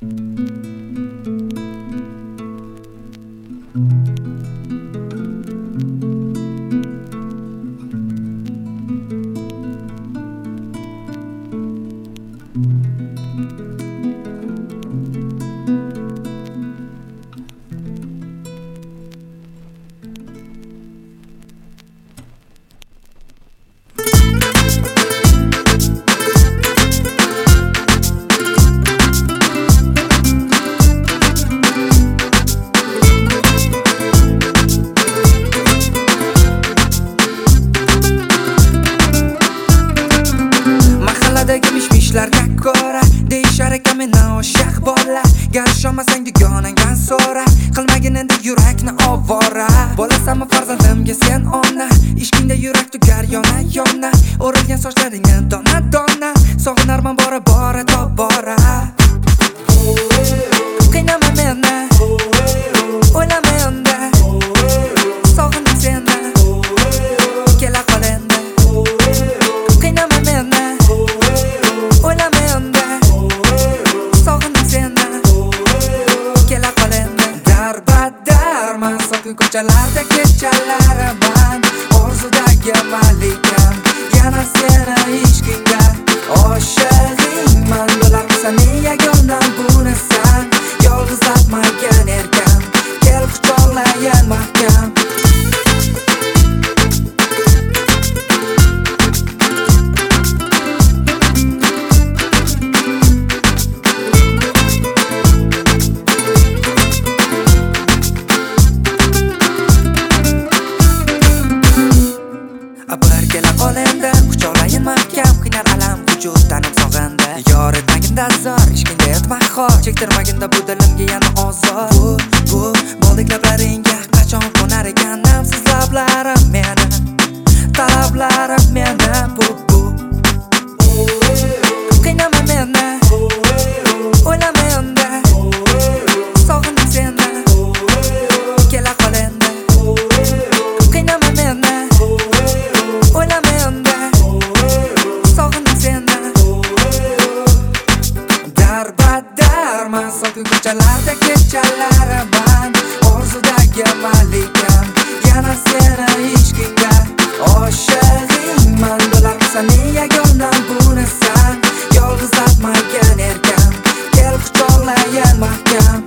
Mishmishlarga ko'ra deyishar ekan mendan oshiq bola. Gar ishonmasang dugonangdan so'ra, qilmagin endi yurakni ovora. Bo'lasanmi farzandimga sen ona, ishqingda yurak tugar yona yona. O'rilgan sochlaringni dona dona, sog'inarman bora bora tobora. Qiynama meni, o'ylama endi, sog'indim seni, kela qol endi. Qiynama meni, o'ylama endi, sog'indim seni, kela qol endi. Darbadarman sokin ko'chalarda kechalari man, orzudagi malikam, yana seni ishqingga oshig'ingman. Bo'larmisan yagona bunasan, yolg'iz atmagan erkam, kel quchoqlagan mahkam. Bir kela qol endi, quchoqlayin mahkam, qiynar alam vujuddanim sog'indi. Yor etmaginda zor, ishqingda etma xor, chektirmaginda bu dilimga yana ozor. Bu boldik lablaringga qachon qo'nar ekan namsiz lablarim meni, talablarim meni. Bu qiynama meni, o'ylama endi, sog'indim seni, kela qol endi. Qiynama meni, o'ylama endi, sog'indim seni. Darbadarman sokin ko'chalarda kechalari man, orzudagi malikam, yana seni ishqingga oshig'ingman. Bo'larmisan yagona bunasan, yolg'iz atmagan erkam, kel quchoqlagan mahkam.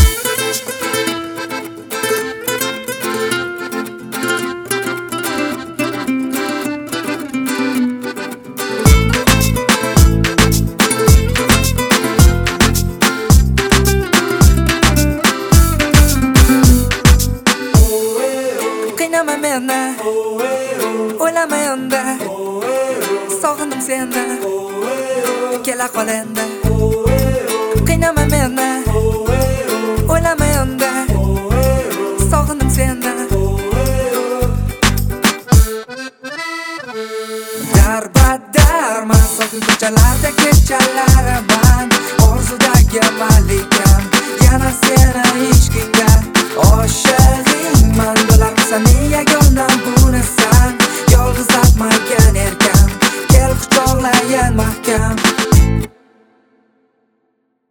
Qiynama meni, o'ylama endi, sog'indim seni, kela qol endi. Qiynama meni, o'ylama endi, sog'indim seni. Darbadarman sokin ko'chalarda kechalar